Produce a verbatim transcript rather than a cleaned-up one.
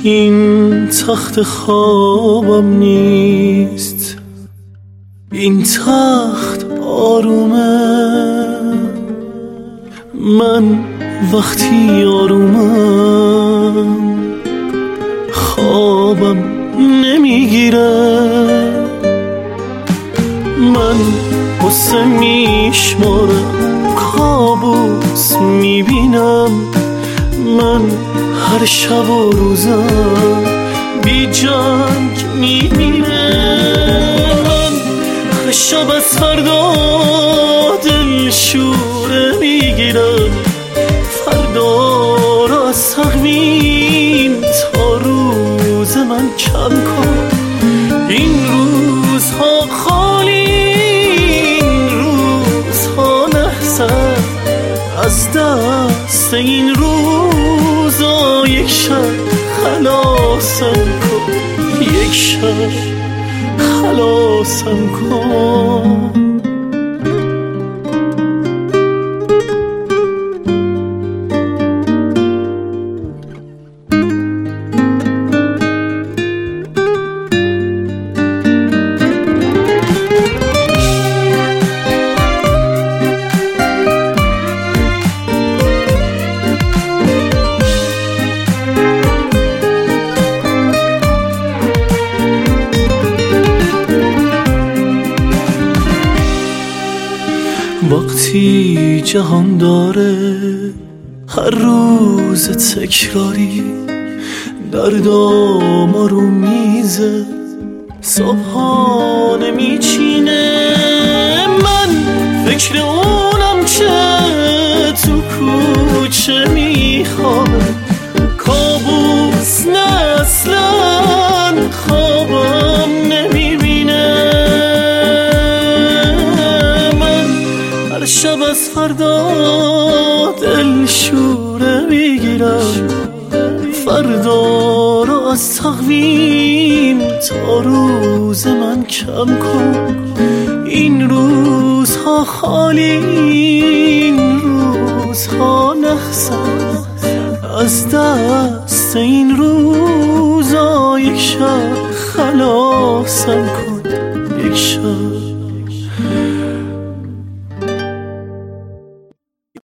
این تخت خوابم نیست، این تخت آرومه. من وقتی آرومم خوابم نمیگیره. من قصه میشمارم، کابوس میبینم. من هر شب و روزم بی جنگ میبینه. من هر شب از فردا دل شوره میگیرم، فردا را از تقویم تا روز من کم کن. این روزها خالی، این روزها نحسن، از دست این روزا یک شب خلاصم کن، یک شب خلاصم کن. وقتی جهان داره هر روز تکراری، دردام رو میزه صبحانه میچینه. من فکر اونم که تو کوچه میخوابه، کابوس نه اصلا خوابم نمیبینه. هر شب از فردا دل شوره میگیرم، فردا رو از تقویم تا روز من کم کن. این روزها خالی، این روزها نحسن، از دست این روزا یک شب خلاصم کن، یک شب